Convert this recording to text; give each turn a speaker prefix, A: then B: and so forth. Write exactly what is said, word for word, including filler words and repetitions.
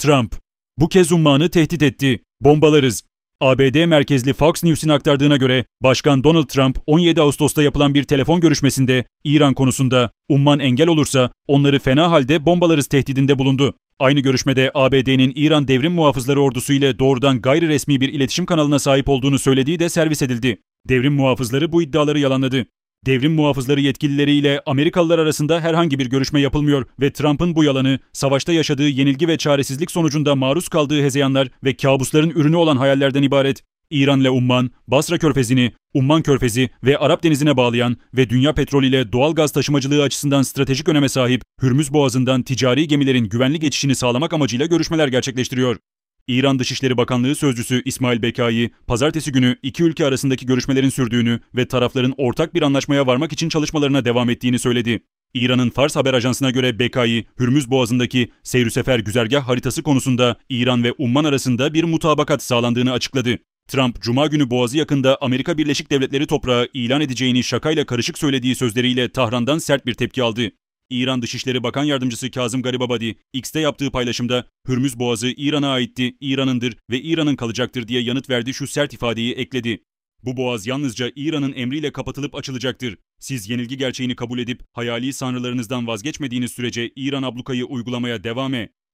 A: Trump, bu kez ummanı tehdit etti. Bombalarız. A B D merkezli Fox News'in aktardığına göre Başkan Donald Trump on yedi Ağustos'ta yapılan bir telefon görüşmesinde İran konusunda umman engel olursa onları fena halde bombalarız tehdidinde bulundu. Aynı görüşmede A B D'nin İran Devrim Muhafızları Ordusu ile doğrudan gayri resmi bir iletişim kanalına sahip olduğunu söylediği de servis edildi. Devrim Muhafızları bu iddiaları yalanladı. Devrim Muhafızları yetkilileriyle Amerikalılar arasında herhangi bir görüşme yapılmıyor ve Trump'ın bu yalanı, savaşta yaşadığı yenilgi ve çaresizlik sonucunda maruz kaldığı hezeyanlar ve kabusların ürünü olan hayallerden ibaret. İran ile Umman, Basra Körfezi'ni, Umman Körfezi ve Arap Denizi'ne bağlayan ve dünya petrolü ile doğal gaz taşımacılığı açısından stratejik öneme sahip Hürmüz Boğazı'ndan ticari gemilerin güvenli geçişini sağlamak amacıyla görüşmeler gerçekleştiriyor. İran Dışişleri Bakanlığı Sözcüsü İsmail Bekai, pazartesi günü iki ülke arasındaki görüşmelerin sürdüğünü ve tarafların ortak bir anlaşmaya varmak için çalışmalarına devam ettiğini söyledi. İran'ın Fars Haber Ajansı'na göre Bekai, Hürmüz Boğazı'ndaki seyr-ü-sefer güzergah haritası konusunda İran ve Umman arasında bir mutabakat sağlandığını açıkladı. Trump, Cuma günü Boğazı yakında Amerika Birleşik Devletleri toprağı ilan edeceğini şakayla karışık söylediği sözleriyle Tahran'dan sert bir tepki aldı. İran Dışişleri Bakan Yardımcısı Kazım Garibabadi, X'te yaptığı paylaşımda Hürmüz Boğazı İran'a aitti, İran'ındır ve İran'ın kalacaktır diye yanıt verdi, şu sert ifadeyi ekledi. Bu boğaz yalnızca İran'ın emriyle kapatılıp açılacaktır. Siz yenilgi gerçeğini kabul edip hayali sanrılarınızdan vazgeçmediğiniz sürece İran ablukayı uygulamaya devam e.